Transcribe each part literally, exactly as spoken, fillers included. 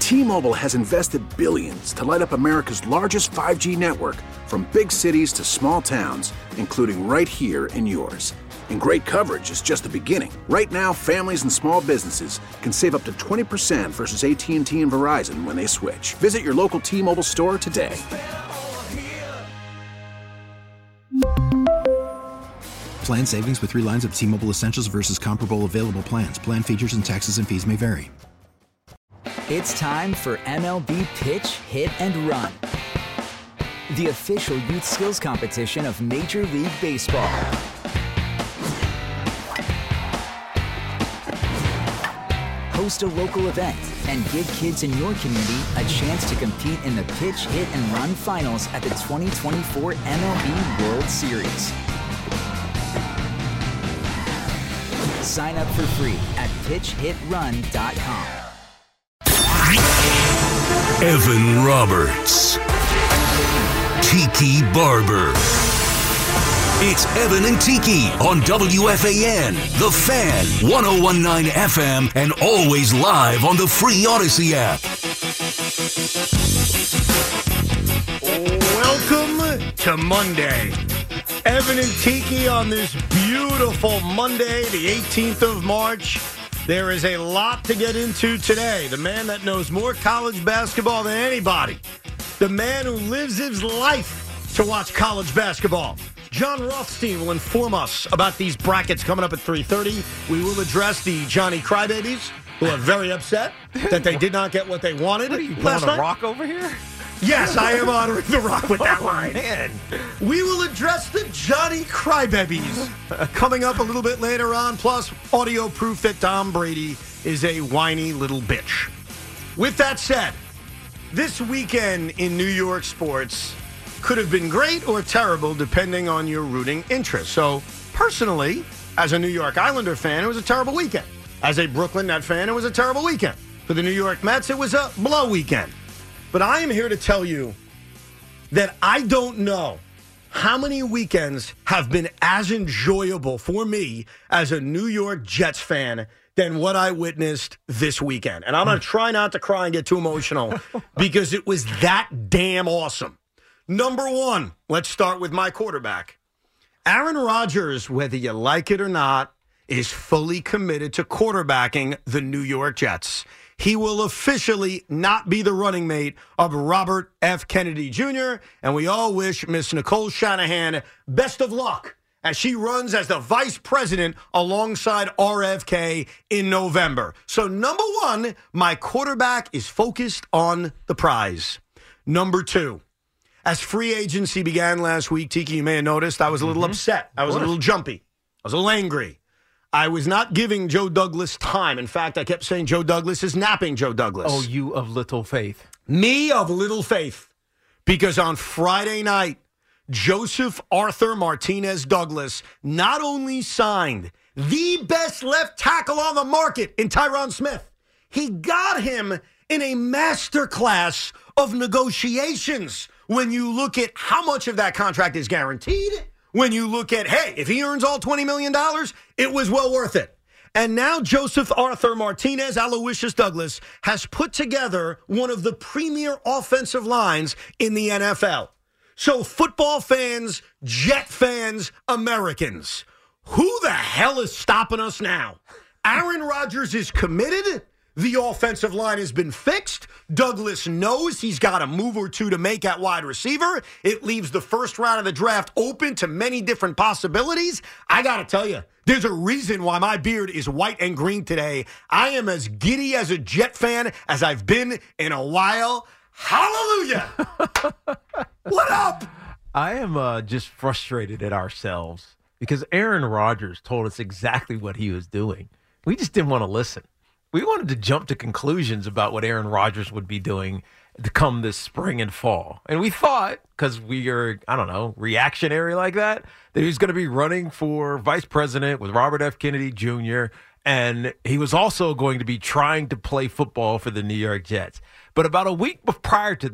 T-Mobile has invested billions to light up America's largest five G network, from big cities to small towns, including right here in yours. And great coverage is just the beginning. Right now, families and small businesses can save up to twenty percent versus A T and T and Verizon when they switch. Visit your local T-Mobile store today. Plan savings with three lines of T-Mobile Essentials versus comparable available plans. Plan features and taxes and fees may vary. It's time for M L B Pitch, Hit, and Run, the official youth skills competition of Major League Baseball. Host a local event and give kids in your community a chance to compete in the Pitch, Hit, and Run finals at the twenty twenty-four M L B World Series. Sign up for free at pitch hit run dot com. Evan Roberts. Tiki Barber. It's Evan and Tiki on W F A N, The Fan, one oh one point nine F M, and always live on the free Odyssey app. Welcome to Monday. Evan and Tiki on this beautiful Monday, the eighteenth of March. There is a lot to get into today. The man that knows more college basketball than anybody. The man who lives his life to watch college basketball. John Rothstein will inform us about these brackets coming up at three thirty. We will address the Johnny Crybabies, who are very upset that they did not get what they wanted. What are you, last blowing night. a rock over here? Yes, I am honoring the rock with that Oh, line. man. We will address the Johnny Crybabies coming up a little bit later on, plus audio proof that Tom Brady is a whiny little bitch. With that said, this weekend in New York sports could have been great or terrible depending on your rooting interest. So, personally, as a New York Islander fan, it was a terrible weekend. As a Brooklyn Net fan, it was a terrible weekend. For the New York Mets, it was a blow weekend. But I am here to tell you that I don't know how many weekends have been as enjoyable for me as a New York Jets fan than what I witnessed this weekend. And I'm going to try not to cry and get too emotional because it was that damn awesome. Number one, let's start with my quarterback. Aaron Rodgers, whether you like it or not, is fully committed to quarterbacking the New York Jets. He will officially not be the running mate of Robert F. Kennedy Junior, and we all wish Miss Nicole Shanahan best of luck as she runs as the vice president alongside R F K in November. So, number one, my quarterback is focused on the prize. Number two, as free agency began last week, Tiki, you may have noticed, I was a little mm-hmm. upset. I was a little jumpy. I was a little angry. I was not giving Joe Douglas time. In fact, I kept saying Joe Douglas is napping Joe Douglas. Oh, you of little faith. Me of little faith. Because on Friday night, Joseph Arthur Martinez Douglas not only signed the best left tackle on the market in Tyron Smith, he got him in a masterclass of negotiations when you look at how much of that contract is guaranteed. When you look at, hey, if he earns all twenty million dollars, it was well worth it. And now Joseph Arthur Martinez Aloysius Douglas has put together one of the premier offensive lines in the N F L. So football fans, Jet fans, Americans, who the hell is stopping us now? Aaron Rodgers is committed. The offensive line has been fixed. Douglas knows he's got a move or two to make at wide receiver. It leaves the first round of the draft open to many different possibilities. I got to tell you, there's a reason why my beard is white and green today. I am as giddy as a Jet fan as I've been in a while. Hallelujah! What up? I am uh, just frustrated at ourselves because Aaron Rodgers told us exactly what he was doing. We just didn't want to listen. We wanted to jump to conclusions about what Aaron Rodgers would be doing to come this spring and fall. And we thought, because we are, I don't know, reactionary like that, that he was going to be running for vice president with Robert F. Kennedy Junior, and he was also going to be trying to play football for the New York Jets. But about a week prior to that,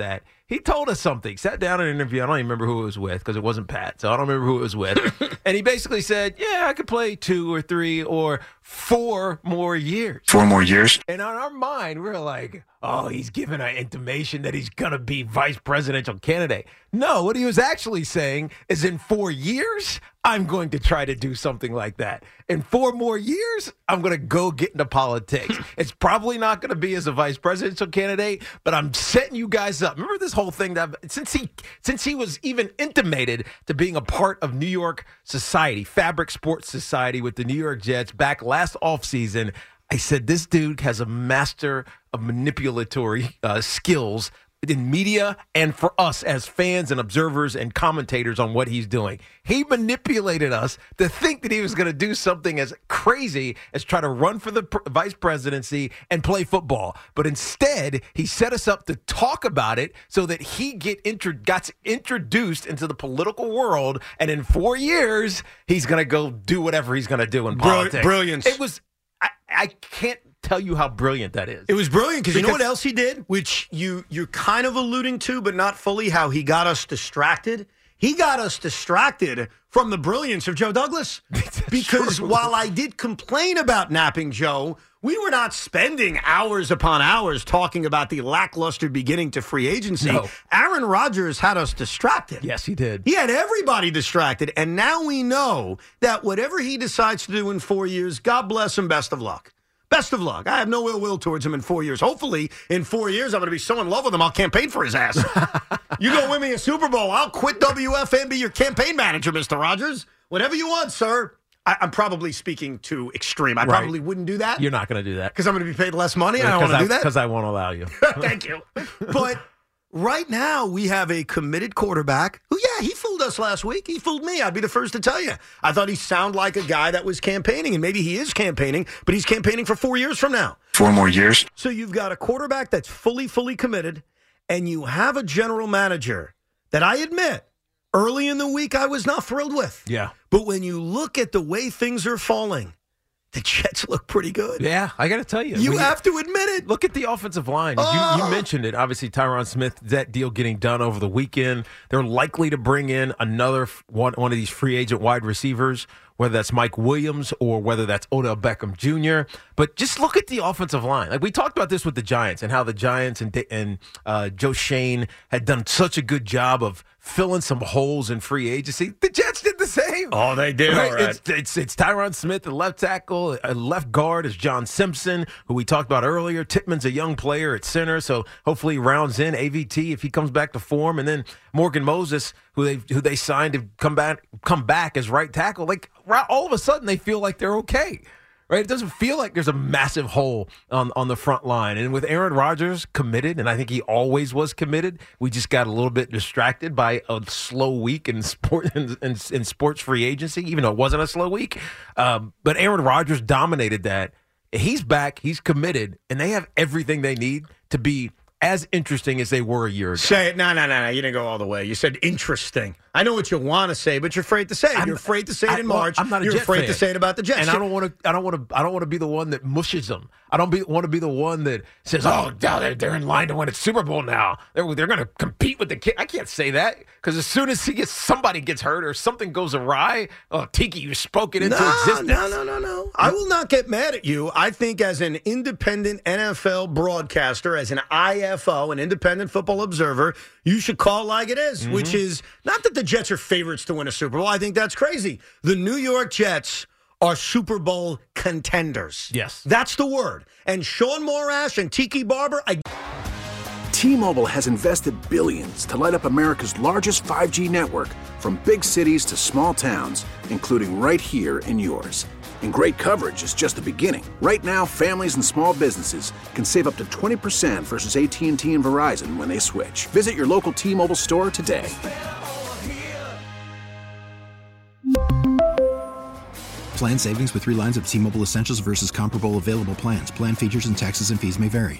he told us something. Sat down in an interview. I don't even remember who it was with because it wasn't Pat, so I don't remember who it was with. And he basically said, yeah, I could play two or three or four more years. Four more years? And on our mind, we're like, oh, he's giving an intimation that he's going to be vice presidential candidate. No, what he was actually saying is in four years, I'm going to try to do something like that. In four more years, I'm going to go get into politics. It's probably not going to be as a vice presidential candidate, but I'm setting you guys up. Remember this whole thing that since he since he was even intimated to being a part of New York society, Fabric Sports Society with the New York Jets back last offseason, I said this dude has a master of manipulatory uh, skills in media and for us as fans and observers and commentators on what he's doing. He manipulated us to think that he was going to do something as crazy as try to run for the pr- vice presidency and play football. But instead, he set us up to talk about it so that he get intro- got introduced into the political world. And in four years, he's going to go do whatever he's going to do in politics. Brilliance. It was, I, I can't tell you how brilliant that is. It was brilliant because you know what else he did, which you, you're kind of alluding to, but not fully, how he got us distracted. He got us distracted from the brilliance of Joe Douglas. Because true. While I did complain about napping Joe, we were not spending hours upon hours talking about the lackluster beginning to free agency. No. Aaron Rodgers had us distracted. Yes, he did. He had everybody distracted. And now we know that whatever he decides to do in four years, God bless him, best of luck. Best of luck. I have no ill will towards him in four years. Hopefully, in four years, I'm going to be so in love with him, I'll campaign for his ass. You go win me a Super Bowl, I'll quit W F A and be your campaign manager, Mister Rogers. Whatever you want, sir. I, I'm probably speaking too extreme. I right. probably wouldn't do that. You're not going to do that. Because I'm going to be paid less money and I don't want to do that? Because I won't allow you. Thank you. But right now, we have a committed quarterback who, yeah, he fooled us last week. He fooled me. I'd be the first to tell you. I thought he sounded like a guy that was campaigning, and maybe he is campaigning, but he's campaigning for four years from now. Four more years? So you've got a quarterback that's fully, fully committed, and you have a general manager that I admit, early in the week, I was not thrilled with. Yeah. But when you look at the way things are falling, the Jets look pretty good. Yeah, I got to tell you. You we, have to admit it. Look at the offensive line. Oh. You, you mentioned it. Obviously, Tyron Smith, that deal getting done over the weekend. They're likely to bring in another one, one of these free agent wide receivers, whether that's Mike Williams or whether that's Odell Beckham Junior But just look at the offensive line. Like we talked about this with the Giants and how the Giants and, and uh, Joe Shane had done such a good job of filling some holes in free agency. The Jets did the same. Oh, they did. Right? All right. It's, it's, it's Tyron Smith, the left tackle. A left guard is John Simpson, who we talked about earlier. Tippmann's a young player at center, so hopefully he rounds in A V T if he comes back to form. And then Morgan Moses, who they who they signed to come back come back as right tackle. Like all of a sudden, they feel like they're okay. Right? It doesn't feel like there's a massive hole on, on the front line. And with Aaron Rodgers committed, and I think he always was committed, we just got a little bit distracted by a slow week in sport in, in, in sports free agency, even though it wasn't a slow week. Um, but Aaron Rodgers dominated that. He's back. He's committed. And they have everything they need to be as interesting as they were a year ago. Say it. No, no, no, no. You didn't go all the way. You said interesting. I know what you want to say, but you're afraid to say it. I'm, you're afraid to say it I, in well, March. I'm not a you're Jet afraid fan. to say it about the Jets. And I don't want to. I don't want to. I don't want to be the one that mushes them. I don't be, want to be the one that says, "Oh, they're, they're in line to win a Super Bowl now. They're they're going to compete with the kid." I can't say that because as soon as he gets somebody gets hurt or something goes awry, oh, Tiki, you spoke it into no, existence. No, no, no, no. I will not get mad at you. I think as an independent N F L broadcaster, as an I F O, an independent football observer, you should call it like it is, mm-hmm. which is not that the Jets are favorites to win a Super Bowl. I think that's crazy. The New York Jets are Super Bowl contenders. Yes. That's the word. And Sean Morash and Tiki Barber, I... T-Mobile has invested billions to light up America's largest five G network, from big cities to small towns, including right here in yours. And great coverage is just the beginning. Right now, families and small businesses can save up to twenty percent versus A T and T and Verizon when they switch. Visit your local T-Mobile store today. Plan savings with three lines of T-Mobile Essentials versus comparable available plans. Plan features and taxes and fees may vary.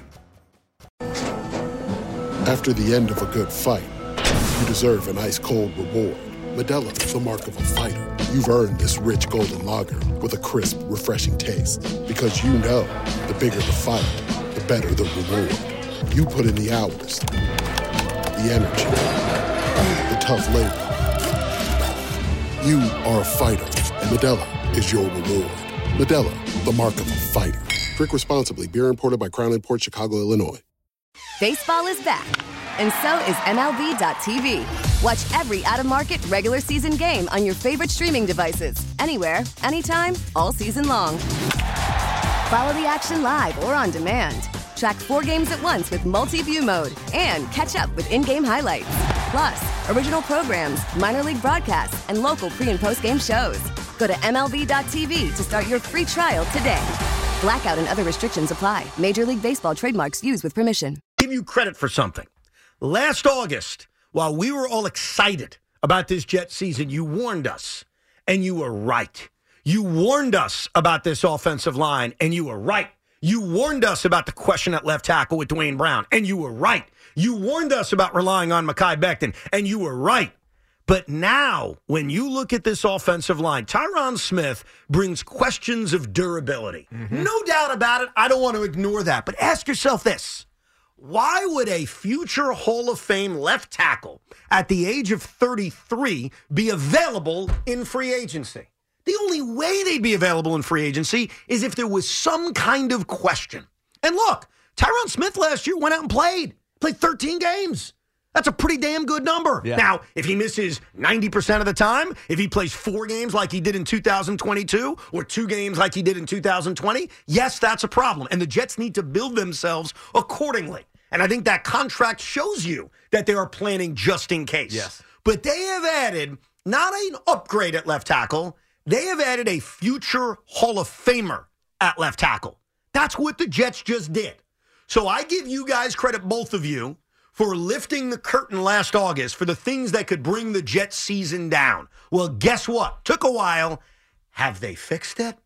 After the end of a good fight, you deserve an ice-cold reward. Modelo is the mark of a fighter. You've earned this rich golden lager with a crisp, refreshing taste. Because you know, the bigger the fight, the better the reward. You put in the hours, the energy, the tough labor. You are a fighter, and Modelo is your reward. Modelo, the mark of a fighter. Drink responsibly. Beer imported by Crown Imports, Chicago, Illinois. Baseball is back, and so is M L B dot T V. Watch every out-of-market regular season game on your favorite streaming devices, anywhere, anytime, all season long. Follow the action live or on demand. Track four games at once with multi-view mode and catch up with in-game highlights. Plus, original programs, minor league broadcasts, and local pre- and post-game shows. Go to M L B dot T V to start your free trial today. Blackout and other restrictions apply. Major League Baseball trademarks used with permission. Give you credit for something. Last August, while we were all excited about this Jet season, you warned us, and you were right. You warned us about this offensive line, and you were right. You warned us about the question at left tackle with Dwayne Brown, and you were right. You warned us about relying on Mekhi Becton, and you were right. But now, when you look at this offensive line, Tyron Smith brings questions of durability. Mm-hmm. No doubt about it. I don't want to ignore that. But ask yourself this. Why would a future Hall of Fame left tackle at the age of thirty-three be available in free agency? The only way they'd be available in free agency is if there was some kind of question. And look, Tyron Smith last year went out and played. Played thirteen games. That's a pretty damn good number. Yeah. Now, if he misses ninety percent of the time, if he plays four games like he did in two thousand twenty-two or two games like he did in two thousand twenty, yes, that's a problem. And the Jets need to build themselves accordingly. And I think that contract shows you that they are planning just in case. Yes. But they have added not an upgrade at left tackle, they have added a future Hall of Famer at left tackle. That's what the Jets just did. So I give you guys credit, both of you, for lifting the curtain last August for the things that could bring the Jets season down. Well, guess what? Took a while. Have they fixed it?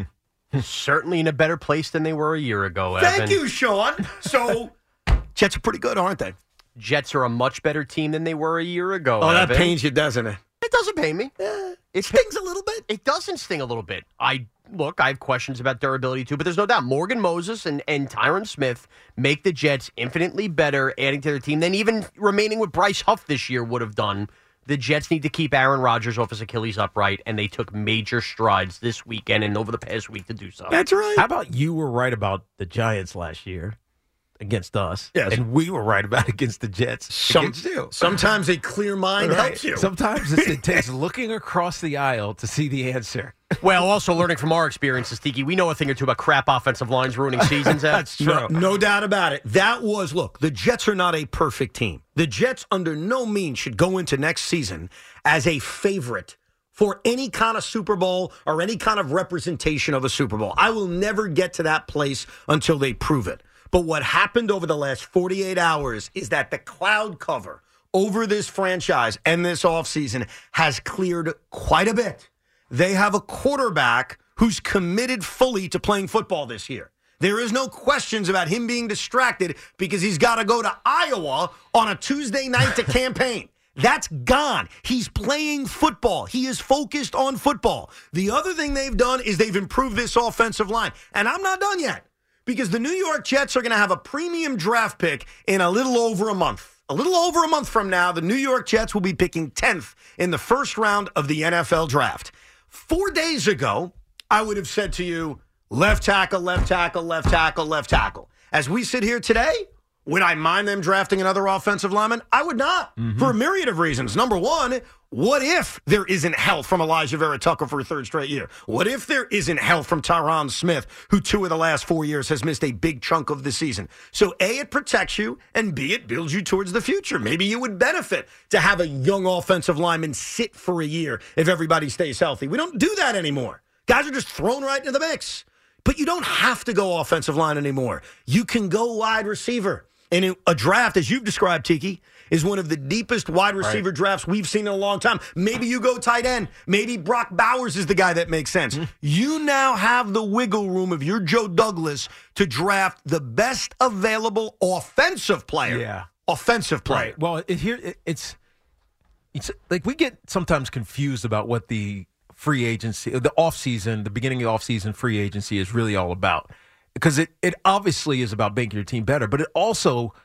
Certainly in a better place than they were a year ago, Thank Evan. you, Sean. So, Jets are pretty good, aren't they? Jets are a much better team than they were a year ago, Oh, Evan. that pains you, doesn't it? It doesn't pain me. Eh, It stings a little bit. It doesn't sting a little bit. I Look, I have questions about durability, too, but there's no doubt Morgan Moses and, and Tyron Smith make the Jets infinitely better, adding to their team, than even remaining with Bryce Huff this year would have done. The Jets need to keep Aaron Rodgers off his Achilles upright, and they took major strides this weekend and over the past week to do so. That's right. How about you were right about the Giants last year against us, yes, and we were right about against the Jets Some, against you. Sometimes a clear mind right. helps you. Sometimes it's, it takes looking across the aisle to see the answer. Well, also learning from our experiences, Tiki, we know a thing or two about crap offensive lines ruining seasons. That's true. No, no doubt about it. That was, look, the Jets are not a perfect team. The Jets under no means should go into next season as a favorite for any kind of Super Bowl or any kind of representation of a Super Bowl. I will never get to that place until they prove it. But what happened over the last forty-eight hours is that the cloud cover over this franchise and this offseason has cleared quite a bit. They have a quarterback who's committed fully to playing football this year. There is no questions about him being distracted because he's got to go to Iowa on a Tuesday night to campaign. That's gone. He's playing football. He is focused on football. The other thing they've done is they've improved this offensive line. And I'm not done yet because the New York Jets are going to have a premium draft pick in a little over a month. A little over a month from now, the New York Jets will be picking tenth in the first round of the N F L draft. Four days ago, I would have said to you, left tackle, left tackle, left tackle, left tackle. As we sit here today, would I mind them drafting another offensive lineman? I would not, mm-hmm. for a myriad of reasons. Number one, what if there isn't health from Elijah Vera Tucker for a third straight year? What if there isn't health from Tyron Smith, who two of the last four years has missed a big chunk of the season? So, A, it protects you, and B, it builds you towards the future. Maybe you would benefit to have a young offensive lineman sit for a year if everybody stays healthy. We don't do that anymore. Guys are just thrown right into the mix. But you don't have to go offensive line anymore. You can go wide receiver. And a draft, as you've described, Tiki, is one of the deepest wide receiver right. drafts we've seen in a long time. Maybe you go tight end. Maybe Brock Bowers is the guy that makes sense. Mm-hmm. You now have the wiggle room of your Joe Douglas to draft the best available offensive player. Yeah. Offensive player. Right. Well, it, here it, it's it's like we get sometimes confused about what the free agency, the offseason, the beginning of offseason free agency is really all about. Because it, it obviously is about making your team better, but it also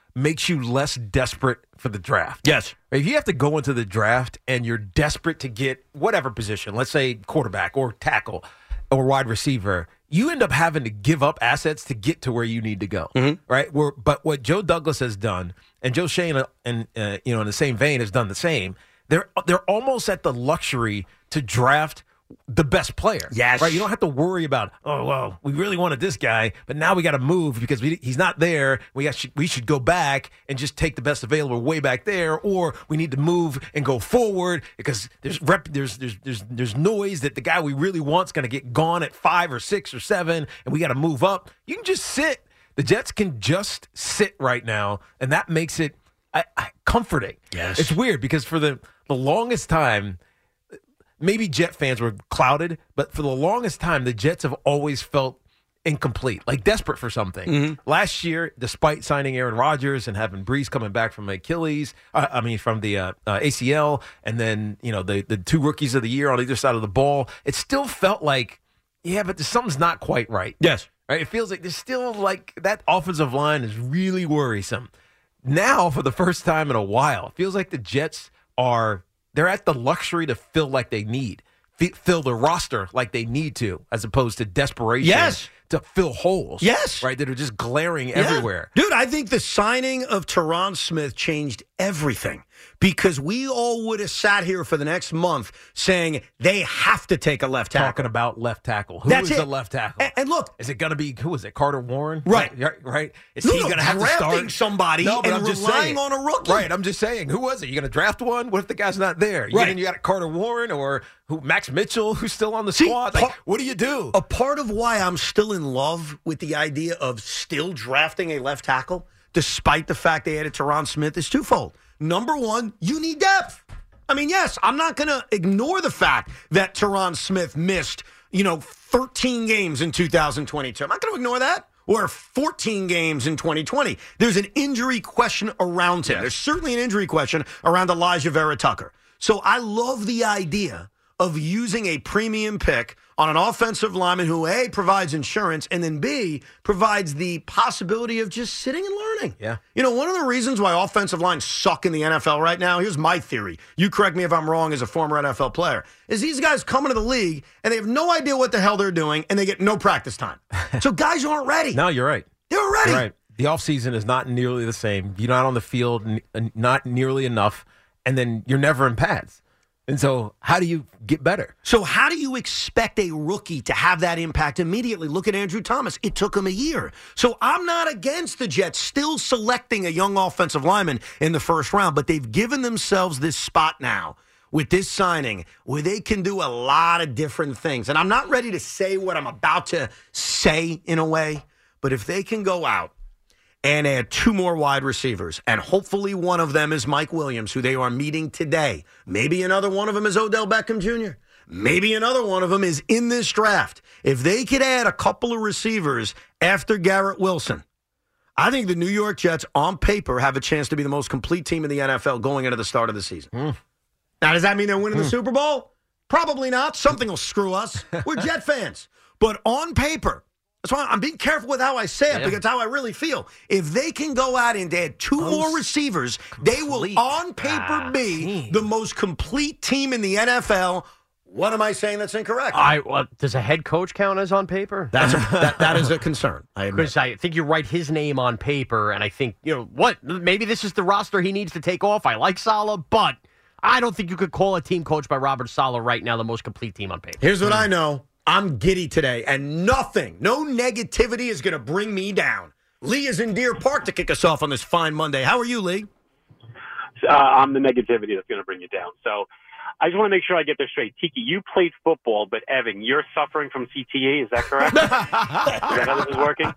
makes you less desperate for the draft. Yes. If you have to go into the draft and you're desperate to get whatever position, let's say quarterback or tackle or wide receiver, you end up having to give up assets to get to where you need to go, mm-hmm. right? Where, but what Joe Douglas has done, and Joe Shane, uh, and uh, you know, in the same vein, has done the same. They're they're almost at the luxury to draft the best player. Yes. Right? You don't have to worry about, oh, well, we really wanted this guy, but now we got to move because we, he's not there. We got, we should go back and just take the best available way back there, or we need to move and go forward because there's rep, there's there's there's there's noise that the guy we really want's going to get gone at five or six or seven, and we got to move up. You can just sit. The Jets can just sit right now, and that makes it I, I, comforting. Yes. It's weird because for the, the longest time, maybe Jet fans were clouded, but for the longest time, the Jets have always felt incomplete, like desperate for something. Mm-hmm. Last year, despite signing Aaron Rodgers and having Brees coming back from Achilles, uh, I mean, from the uh, uh, A C L, and then, you know, the, the two rookies of the year on either side of the ball, it still felt like, yeah, but something's not quite right. Yes. Right? It feels like there's still like that offensive line is really worrisome. Now, for the first time in a while, it feels like the Jets are they're at the luxury to feel like they need, f- fill the roster like they need to, as opposed to desperation yes. to fill holes. Yes. Right? That are just glaring yeah. everywhere. Dude, I think the signing of Tyron Smith changed everything because we all would have sat here for the next month saying they have to take a left tackle. Talking about left tackle. Who That's is it. the left tackle? And, and look. Is it going to be, who is it, Carter Warren? Right. Right. right? Is no, he no, going to have to drafting start? somebody no, but and I'm just relying saying. on a rookie. Right. I'm just saying. Who was it? You going to draft one? What if the guy's not there? You, right. you got Carter Warren or who? Max Mitchell, who's still on the See, squad? Like, what do you do? A part of why I'm still in love with the idea of still drafting a left tackle, despite the fact they added Tyron Smith, is twofold. Number one, you need depth. I mean, yes, I'm not going to ignore the fact that Tyron Smith missed, you know, thirteen games in two thousand twenty-two. I'm not going to ignore that. Or fourteen games in twenty twenty. There's an injury question around him. Yes. There's certainly an injury question around Elijah Vera Tucker. So I love the idea of using a premium pick on an offensive lineman who, A, provides insurance, and then, B, provides the possibility of just sitting and learning. Yeah. You know, one of the reasons why offensive lines suck in the N F L right now, here's my theory. You correct me if I'm wrong as a former N F L player, is these guys come into the league, and they have no idea what the hell they're doing, and they get no practice time. So guys aren't ready. No, you're right. They're ready. You're right. The offseason is not nearly the same. You're not on the field, n- not nearly enough, and then you're never in pads. And so how do you get better? So how do you expect a rookie to have that impact immediately? Look at Andrew Thomas. It took him a year. So I'm not against the Jets still selecting a young offensive lineman in the first round, but they've given themselves this spot now with this signing where they can do a lot of different things. And I'm not ready to say what I'm about to say in a way, but if they can go out and add two more wide receivers, and hopefully one of them is Mike Williams, who they are meeting today. Maybe another one of them is Odell Beckham Junior Maybe another one of them is in this draft. If they could add a couple of receivers after Garrett Wilson, I think the New York Jets, on paper, have a chance to be the most complete team in the N F L going into the start of the season. Mm. Now, does that mean they're winning mm. the Super Bowl? Probably not. Something will screw us. We're Jet fans. But on paper, that's why I'm being careful with how I say it, yeah. because it's how I really feel. If they can go out and add two most more receivers, complete. They will, on paper, ah, be team. the most complete team in the N F L. What am I saying that's incorrect? I well, does a head coach count as on paper? That's a, that, that is a concern. Because I, I think you write his name on paper, and I think, you know, what? Maybe this is the roster he needs to take off. I like Saleh, but I don't think you could call a team coached by Robert Saleh right now the most complete team on paper. Here's what mm. I know. I'm giddy today, and nothing, no negativity is going to bring me down. Lee is in Deer Park to kick us off on this fine Monday. How are you, Lee? Uh, I'm the negativity that's going to bring you down. So I just want to make sure I get this straight. Tiki, you played football, but Evan, you're suffering from C T E. Is that correct? Is that how this is working?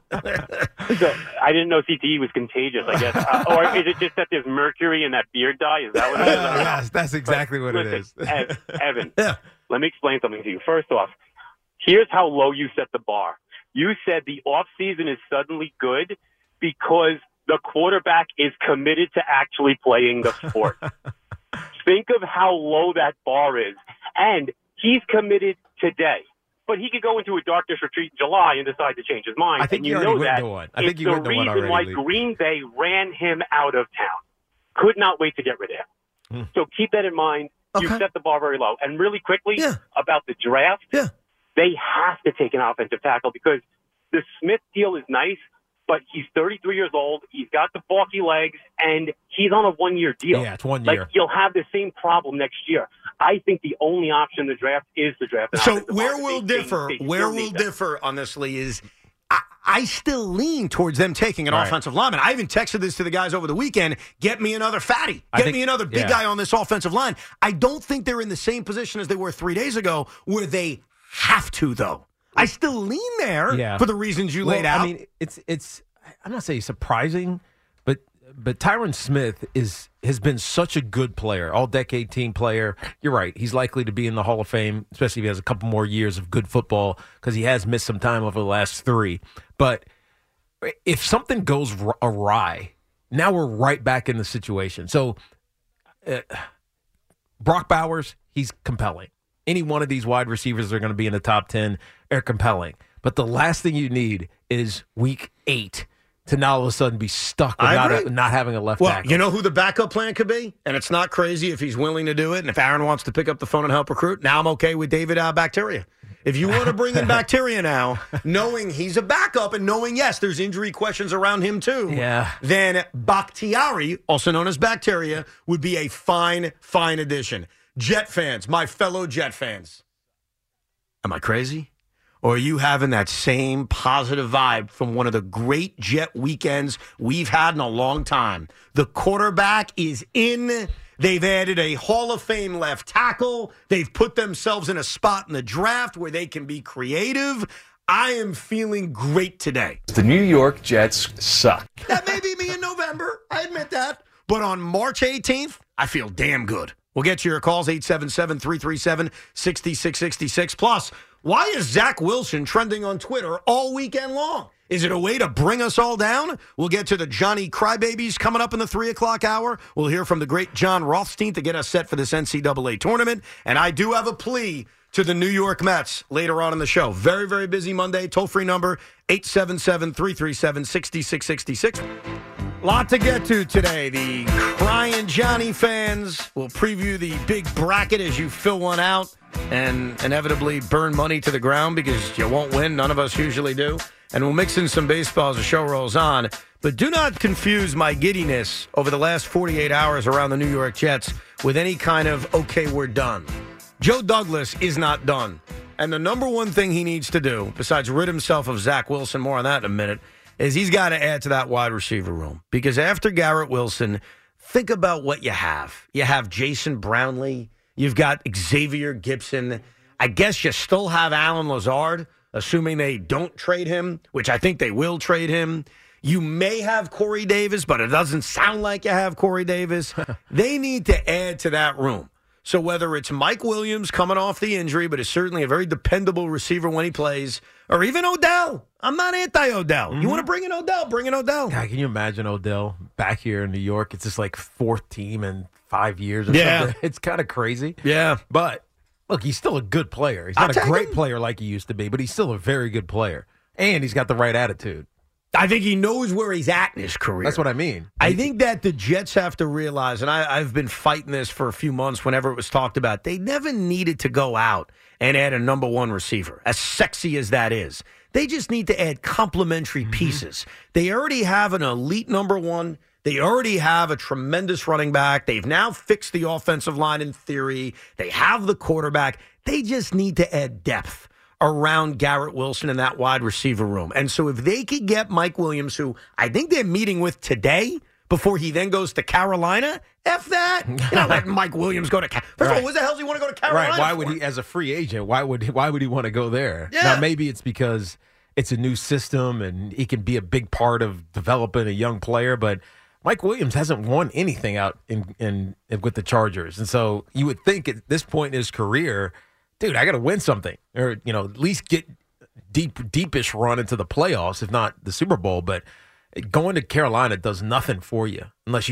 So I didn't know C T E was contagious, I guess. Uh, or is it just that there's mercury in that beard dye? Is that what it is? Yes, that's exactly but, what listen, it is. Evan, yeah. let me explain something to you. First off, here's how low you set the bar. You said the offseason is suddenly good because the quarterback is committed to actually playing the sport. Think of how low that bar is. And he's committed today. but he could go into a darkness retreat in July and decide to change his mind. I think and you you already know went that to one. I it's think you the went to one reason already. why Green Bay ran him out of town. Could not wait to get rid of him. So keep that in mind. You Okay. set the bar very low. And really quickly Yeah. about the draft, Yeah. they have to take an offensive tackle because the Smith deal is nice, but he's thirty-three years old. He's got the bulky legs, and he's on a one-year deal. Yeah, it's one Like, year. you'll have the same problem next year. I think the only option in the draft is the draft. an So offensive where lineman. we'll They- they- differ, they where still we'll need that. differ on this, Lee, is I, I still lean towards them taking an Right. offensive lineman. I even texted this to the guys over the weekend. Get me another fatty. I Get think- me another big yeah. guy on this offensive line. I don't think they're in the same position as they were three days ago where they have to, though. I still lean there Yeah. for the reasons you Well, laid out. I mean, it's it's. I'm not saying surprising, but but Tyron Smith is has been such a good player, all decade team player. You're right; he's likely to be in the Hall of Fame, especially if he has a couple more years of good football because he has missed some time over the last three. But if something goes r- awry, now we're right back in the situation. So uh, Brock Bowers, he's compelling. Any one of these wide receivers that are going to be in the top ten are compelling. But the last thing you need is week eight to now all of a sudden be stuck with I not, agree. a, not having a left Well, tackle. you know who the backup plan could be? And it's not crazy if he's willing to do it. And if Aaron wants to pick up the phone and help recruit, now I'm okay with David uh, Bacteria. If you want to bring in Bacteria now, knowing he's a backup and knowing, yes, there's injury questions around him too, Yeah. then Bakhtiari, also known as Bacteria, would be a fine, fine addition. Jet fans, my fellow Jet fans, am I crazy? Or are you having that same positive vibe from one of the great Jet weekends we've had in a long time? The quarterback is in. They've added a Hall of Fame left tackle. They've put themselves in a spot in the draft where they can be creative. I am feeling great today. The New York Jets suck. That may be me in November. I admit that. But on March eighteenth, I feel damn good. We'll get to your calls, eight seven seven, three three seven, six six six six. Plus, why is Zach Wilson trending on Twitter all weekend long? Is it a way to bring us all down? We'll get to the Johnny Crybabies coming up in the three o'clock hour. We'll hear from the great John Rothstein to get us set for this N C double A tournament. And I do have a plea to the New York Mets later on in the show. Very, very busy Monday. Toll-free number, eight seven seven, three three seven, six six six six. Lot to get to today. The Crying Johnny fans will preview the big bracket as you fill one out and inevitably burn money to the ground because you won't win. None of us usually do. And we'll mix in some baseball as the show rolls on. But do not confuse my giddiness over the last forty-eight hours around the New York Jets with any kind of, okay, we're done. Joe Douglas is not done. And the number one thing he needs to do, besides rid himself of Zach Wilson, more on that in a minute, is he's got to add to that wide receiver room. Because after Garrett Wilson, think about what you have. You have Jason Brownlee. You've got Xavier Gibson. I guess you still have Alan Lazard, assuming they don't trade him, which I think they will trade him. You may have Corey Davis, but it doesn't sound like you have Corey Davis. They need to add to that room. So whether it's Mike Williams coming off the injury, but is certainly a very dependable receiver when he plays, or even Odell. I'm not anti-Odell. Mm-hmm. You want to bring in Odell, bring in Odell. God, can you imagine Odell back here in New York? It's just like fourth team in five years or Yeah. something. It's kind of crazy. Yeah. But, look, he's still a good player. He's I'll not a take great him. player like he used to be, but he's still a very good player. And he's got the right attitude. I think he knows where he's at in his career. That's what I mean. I think that the Jets have to realize, and I, I've been fighting this for a few months whenever it was talked about, they never needed to go out and add a number one receiver, as sexy as that is. They just need to add complementary Mm-hmm. pieces. They already have an elite number one. They already have a tremendous running back. They've now fixed the offensive line in theory. They have the quarterback. They just need to add depth around Garrett Wilson in that wide receiver room. And so if they could get Mike Williams, who I think they're meeting with today before he then goes to Carolina, F that. You're not letting Mike Williams go to Carolina. First Right. of all, what the hell does he want to go to Carolina Right. Why for? would he, as a free agent, why would he, why would he want to go there? Yeah. Now, maybe it's because it's a new system and he can be a big part of developing a young player, but Mike Williams hasn't won anything out in, in, in with the Chargers. And so you would think at this point in his career, dude, I got to win something, or you know, at least get deep, deepish run into the playoffs, if not the Super Bowl. But going to Carolina does nothing for you unless you just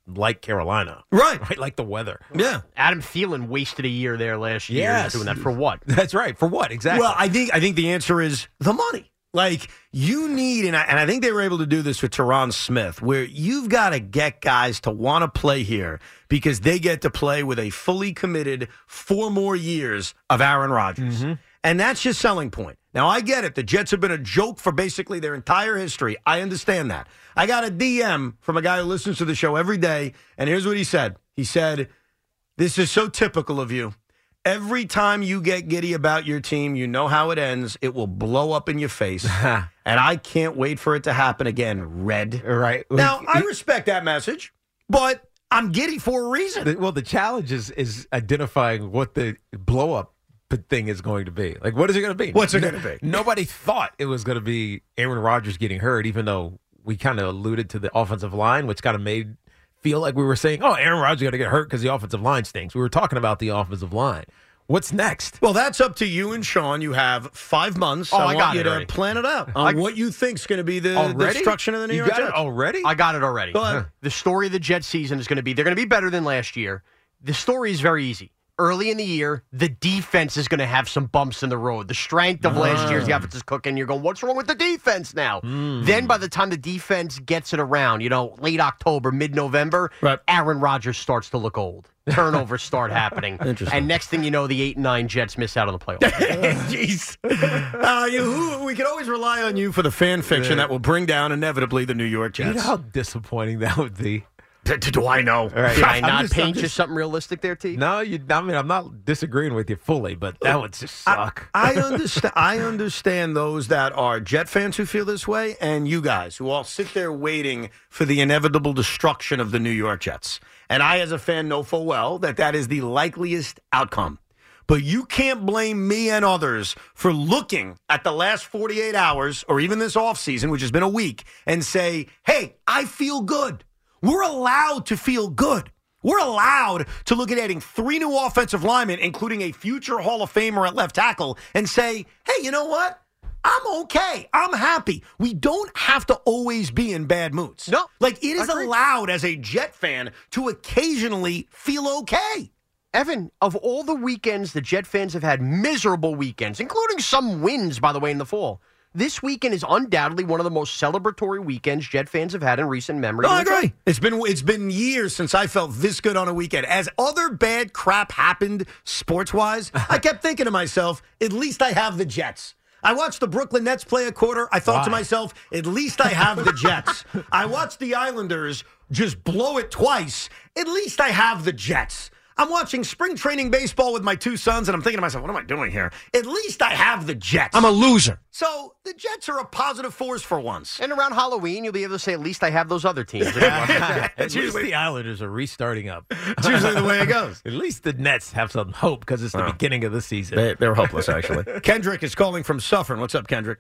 like Carolina. Right. Right, like the weather. Yeah. Adam Thielen wasted a year there last year Yes. doing that for what? That's right. For what? Exactly. Well, I think I think the answer is the money. Like, you need, and I, and I think they were able to do this with Tyron Smith, where you've got to get guys to want to play here because they get to play with a fully committed four more years of Aaron Rodgers. Mm-hmm. And that's your selling point. Now, I get it. The Jets have been a joke for basically their entire history. I understand that. I got a D M from a guy who listens to the show every day, and here's what he said. He said, "This is so typical of you. Every time you get giddy about your team, you know how it ends. It will blow up in your face. And I can't wait for it to happen again, Red." Right. Now, I respect that message, but I'm giddy for a reason. The- well, the challenge is, is identifying what the blow up thing is going to be. Like, what is it going to be? What's it going to be? Nobody thought it was going to be Aaron Rodgers getting hurt, even though we kind of alluded to the offensive line, which kind of made feel like we were saying, oh, Aaron Rodgers is going to get hurt because the offensive line stinks. We were talking about the offensive line. What's next? Well, that's up to you and Sean. You have five months. Oh, I, I want got you it to already. plan it out on I- what you think's going to be the, the Already? destruction of the New You York got it Jets. already? I got it already. Go ahead. The story of the Jets season is going to be they're going to be better than last year. The story is very easy. Early in the year, the defense is going to have some bumps in the road. The strength of last year's the offense is cooking. You're going, what's wrong with the defense now? Hmm. Then by the time the defense gets it around, you know, late October, mid-November, Right. Aaron Rodgers starts to look old. Turnovers start happening. Interesting. And next thing you know, the eight and nine Jets miss out on the playoffs. Jeez. Uh, you, who, we can always rely on you for the fan fiction that will bring down inevitably the New York You know Jets. how disappointing that would be? D- d- do I know? right. Did I I'm not just- I'm paint you just- something realistic there, T? No, you. I mean, I'm not disagreeing with you fully, but that would just suck. I understand. I understand those that are Jet fans who feel this way, and you guys who all sit there waiting for the inevitable destruction of the New York Jets. And I, as a fan, know full well that that is the likeliest outcome. But you can't blame me and others for looking at the last forty-eight hours, or even this offseason, which has been a week, and say, "Hey, I feel good." We're allowed to feel good. We're allowed to look at adding three new offensive linemen, including a future Hall of Famer at left tackle, and say, hey, you know what? I'm okay. I'm happy. We don't have to always be in bad moods. No. Like, it is Agreed. allowed as a Jet fan to occasionally feel okay. Evan, of all the weekends the Jet fans have had miserable weekends, including some wins, by the way, in the fall. This weekend is undoubtedly one of the most celebratory weekends Jet fans have had in recent memory. No, I agree. It's been it's been years since I felt this good on a weekend. As other bad crap happened sports-wise, I kept thinking to myself, at least I have the Jets. I watched the Brooklyn Nets play a quarter. I thought to Why? myself, at least I have the Jets. I watched the Islanders just blow it twice. At least I have the Jets. I'm watching spring training baseball with my two sons, and I'm thinking to myself, what am I doing here? At least I have the Jets. I'm a loser. So the Jets are a positive force for once. And around Halloween, you'll be able to say, at least I have those other teams. At It's least usually- the Islanders are restarting up. It's usually the way it goes. At least the Nets have some hope because it's the beginning of the season. They, they're hopeless, actually. Kendrick is calling from Suffern. What's up, Kendrick?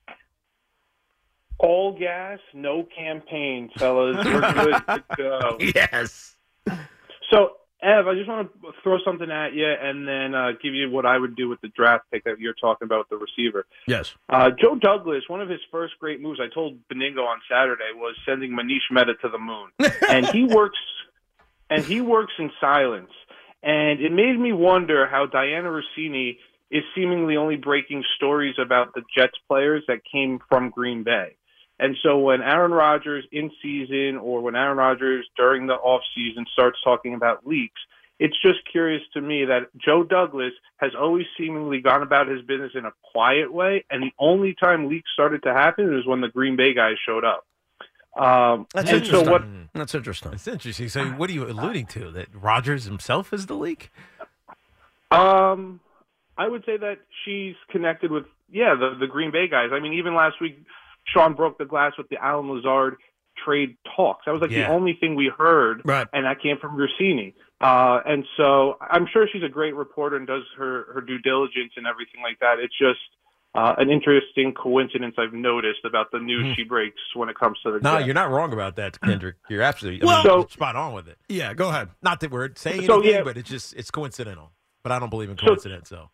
All gas, no campaign, fellas. We're good to go. Yes. So, Ev, I just want to throw something at you and then uh, give you what I would do with the draft pick that you're talking about with the receiver. Yes. Uh, Joe Douglas, one of his first great moves, I told Beningo on Saturday, was sending Manish Mehta to the moon. and he works and he works in silence. And it made me wonder how Diana Rossini is seemingly only breaking stories about the Jets players that came from Green Bay. And so when Aaron Rodgers in season or when Aaron Rodgers during the offseason starts talking about leaks, it's just curious to me that Joe Douglas has always seemingly gone about his business in a quiet way, and the only time leaks started to happen is when the Green Bay guys showed up. Um, That's and interesting. so what? That's interesting. It's interesting. So, what are you alluding to? That Rodgers himself is the leak? Um, I would say that she's connected with yeah the the Green Bay guys. I mean, even last week, Sean broke the glass with the Alan Lazard trade talks. That was like Yeah. the only thing we heard, Right. and that came from Rossini. Uh, and so I'm sure she's a great reporter and does her, her due diligence and everything like that. It's just uh, an interesting coincidence I've noticed about the news she breaks when it comes to the No, Jets. you're not wrong about that, Kendrick. You're absolutely I Well- mean, So- you're spot on with it. Yeah, go ahead. Not that we're saying So, anything, yeah. but it's just it's coincidental. But I don't believe in So- coincidence. So,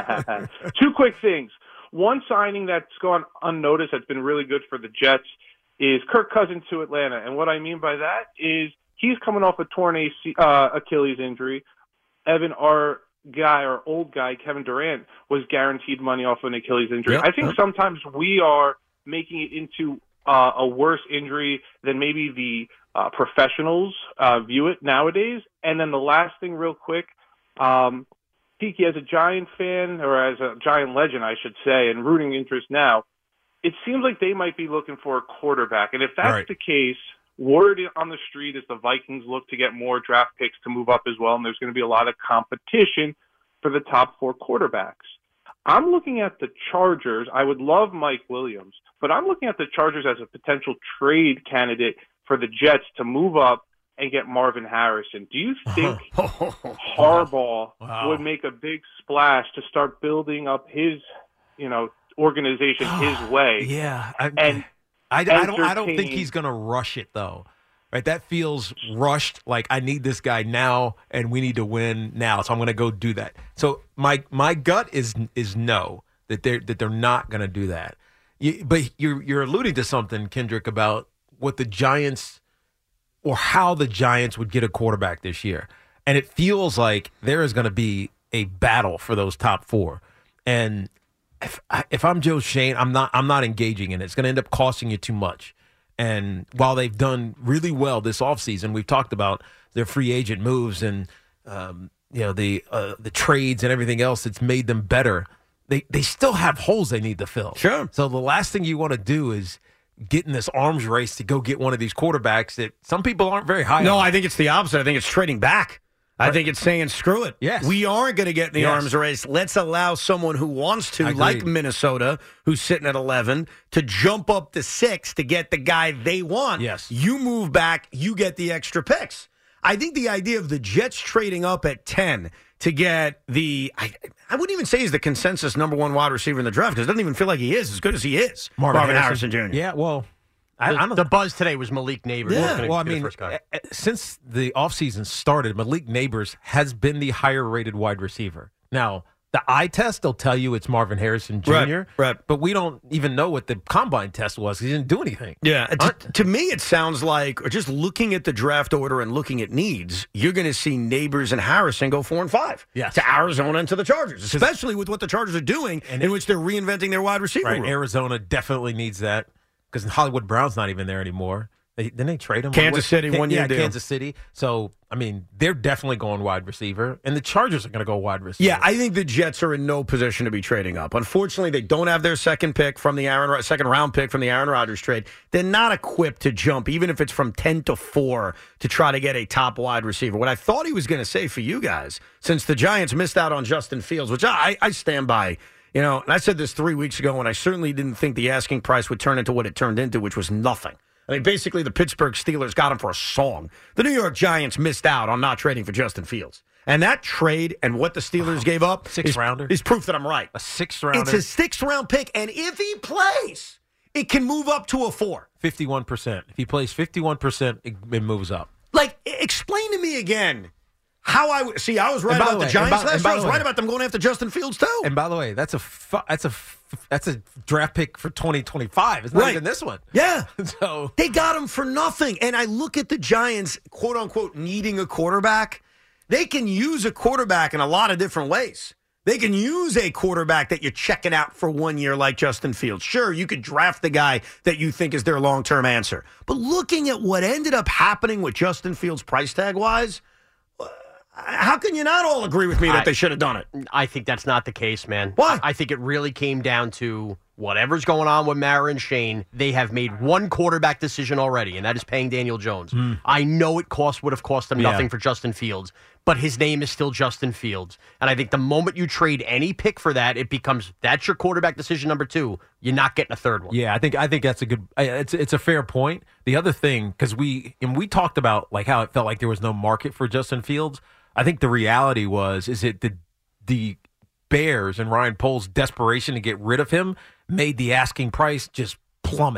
Two quick things. One signing that's gone unnoticed that's been really good for the Jets is Kirk Cousins to Atlanta. And what I mean by that is he's coming off a torn A C, uh, Achilles injury. Evan, our guy, our old guy, Kevin Durant, was guaranteed money off an Achilles injury. Yep. I think sometimes we are making it into uh, a worse injury than maybe the uh, professionals uh, view it nowadays. And then the last thing real quick, um, Tiki, as a Giant fan, or as a Giant legend, I should say, and rooting interest now, it seems like they might be looking for a quarterback. And if that's Right. the case, word on the street is the Vikings look to get more draft picks to move up as well, and there's going to be a lot of competition for the top four quarterbacks. I'm looking at the Chargers. I would love Mike Williams, but I'm looking at the Chargers as a potential trade candidate for the Jets to move up and get Marvin Harrison. Do you think Harbaugh Wow. would make a big splash to start building up his, you know, organization his way? Yeah, I, And I, I don't. I don't think entertain- he's going to rush it though. Right? That feels rushed. Like I need this guy now, and we need to win now. So I'm going to go do that. So my my gut is is no, that they're that they're not going to do that. You, but you're you're alluding to something, Kendrick, about what the Giants or how the Giants would get a quarterback this year, and it feels like there is going to be a battle for those top four. And if I, if I'm Joe Shane, I'm not I'm not engaging in it. It's going to end up costing you too much. And while they've done really well this offseason, we've talked about their free agent moves and um, you know the uh, the trades and everything else that's made them better. They they still have holes they need to fill. Sure. So the last thing you want to do is get in this arms race to go get one of these quarterbacks that some people aren't very high No, on. I think it's the opposite. I think it's trading back. I think it's saying, screw it. Yes. We aren't going to get in the Yes. arms race. Let's allow someone who wants to, Agreed. like Minnesota, who's sitting at eleven, to jump up to six to get the guy they want. Yes. You move back, you get the extra picks. I think the idea of the Jets trading up at ten to get the, I, I wouldn't even say he's the consensus number one wide receiver in the draft because it doesn't even feel like he is as good as he is. Marvin, Harrison, Harrison Junior Yeah, well, I, The, I don't the buzz today was Malik Neighbors. Yeah. was gonna Well, I be the mean, first guy. eh, eh, since the offseason started, Malik Neighbors has been the higher-rated wide receiver. Now, the eye test, they'll tell you it's Marvin Harrison Junior Right, right. But we don't even know what the combine test was. He didn't do anything. Yeah, to, to me, it sounds like, or just looking at the draft order and looking at needs, you're going to see Neighbors and Harrison go four and five Yes. to Arizona and to the Chargers, especially with what the Chargers are doing, And in it- which they're reinventing their wide receiver Right, room. Arizona definitely needs that because Hollywood Brown's not even there anymore. They, didn't they trade him? Kansas What- City, Can- one-year yeah, deal. Kansas City. So, I mean, they're definitely going wide receiver, and the Chargers are going to go wide receiver. Yeah, I think the Jets are in no position to be trading up. Unfortunately, they don't have their second pick from the Aaron second round pick from the Aaron Rodgers trade. They're not equipped to jump, even if it's from ten to four, to try to get a top wide receiver. What I thought he was going to say for you guys, since the Giants missed out on Justin Fields, which I, I stand by. You know, and I said this three weeks ago, and I certainly didn't think the asking price would turn into what it turned into, which was nothing. I mean, basically, the Pittsburgh Steelers got him for a song. The New York Giants missed out on not trading for Justin Fields. And that trade and what the Steelers gave up Sixth is, rounder? is proof that I'm right. A sixth rounder, It's a sixth-round pick, and if he plays, it can move up to a four. fifty-one percent. If he plays fifty-one percent, it, it moves up. Like, e- explain to me again how I w- see. I was right And by about the the way- Giants and by- last and by year. I the was way- right about them going after Justin Fields too. And by the way, that's a fu- that's a f- that's a draft pick for twenty twenty-five. It's not Right. even this one. Yeah. So They got him for nothing. And I look at the Giants, quote unquote, needing a quarterback. They can use a quarterback in a lot of different ways. They can use a quarterback that you're checking out for one year like Justin Fields. Sure, you could draft the guy that you think is their long-term answer. But looking at what ended up happening with Justin Fields price tag-wise, how can you not all agree with me that I- they should have done it? I think that's not the case, man. Why? I think it really came down to whatever's going on with Mara and Shane. They have made one quarterback decision already, and that is paying Daniel Jones. I know it cost would have cost them Yeah. nothing for Justin Fields, but his name is still Justin Fields. And I think the moment you trade any pick for that, it becomes that's your quarterback decision number two. You're not getting a third one. yeah, I think I think that's a good. I- It's it's a fair point. The other thing, because we and we talked about like how it felt like there was no market for Justin Fields. I think the reality was is it the the Bears and Ryan Poles' desperation to get rid of him made the asking price just plummet.